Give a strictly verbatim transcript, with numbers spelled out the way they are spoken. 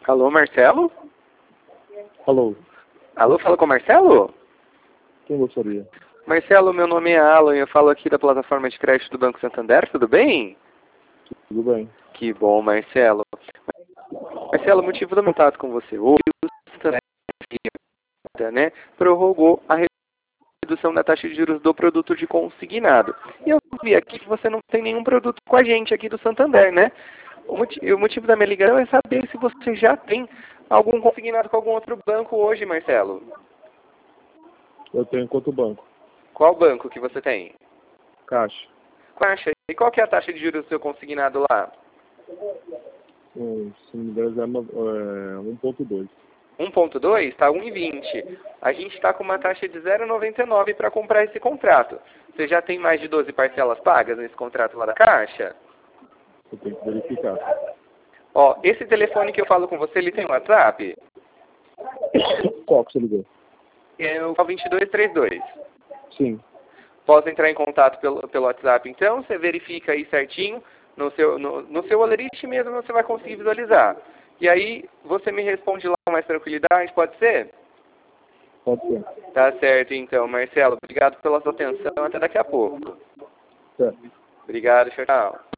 Alô, Marcelo? Alô, Alô, fala com o Marcelo? quem gostaria? Marcelo, meu nome é Alan e eu falo aqui da plataforma de crédito do Banco Santander, tudo bem? Tudo bem? Que bom, Marcelo. Marcelo, o motivo do meu contato com você hoje, o Santander, né, prorrogou a redução da taxa de juros do produto de consignado. E eu vi aqui que você não tem nenhum produto com a gente aqui do Santander, né? O motivo, o motivo da minha ligação é saber se você já tem algum consignado com algum outro banco hoje, Marcelo. Eu tenho quanto banco? Qual banco que você tem? Caixa. Caixa. E qual que é a taxa de juros do seu consignado lá? Hum, se não me engano, é uma- é um ponto dois. um ponto dois? Está um vírgula vinte. A gente está com uma taxa de zero vírgula noventa e nove para comprar esse contrato. Você já tem mais de doze parcelas pagas nesse contrato lá da Caixa? Eu tenho que verificar. Ó, esse telefone que eu falo com você, ele tem WhatsApp? Qual que você ligou? É o vinte e dois trinta e dois. Sim. Posso entrar em contato pelo, pelo WhatsApp, então? Você verifica aí certinho. No seu, no, no seu Olerite mesmo você vai conseguir visualizar. E aí você me responde lá com mais tranquilidade, pode ser? Pode ser. Tá certo, então, Marcelo. Obrigado pela sua atenção. Até daqui a pouco. Certo. Obrigado, tchau, tchau.